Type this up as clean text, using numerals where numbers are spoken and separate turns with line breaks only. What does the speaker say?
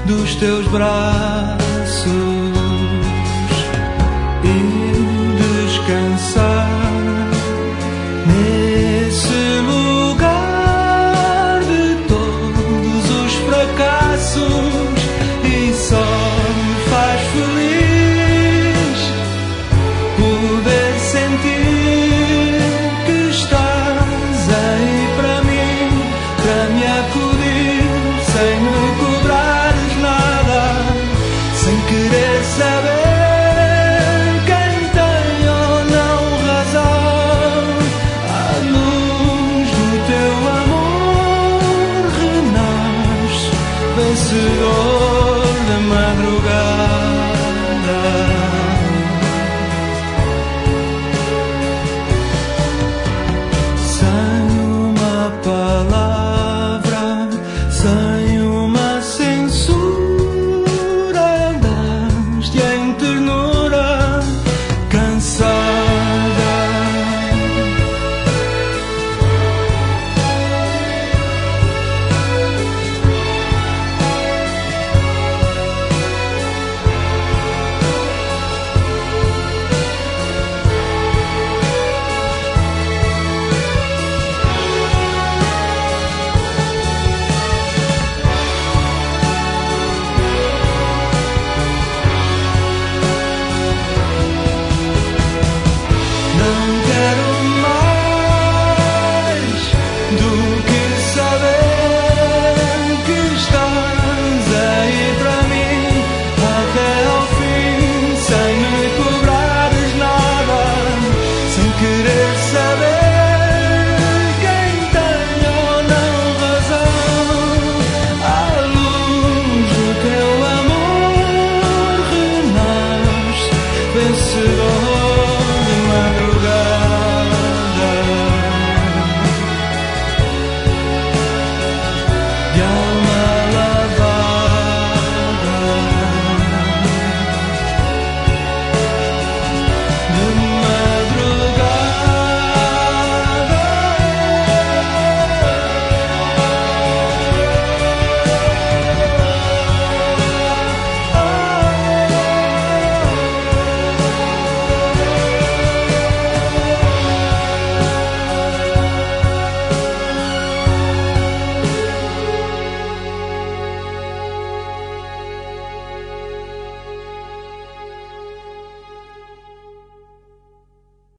dos teus braços e descansar nesse lugar de todos os fracassos, e só me faz feliz poder sentir que estás aí para mim, para me acudir, sem me cobrares nada, sem querer saber quem tem ou não razão. À luz do teu amor renasce vencedor.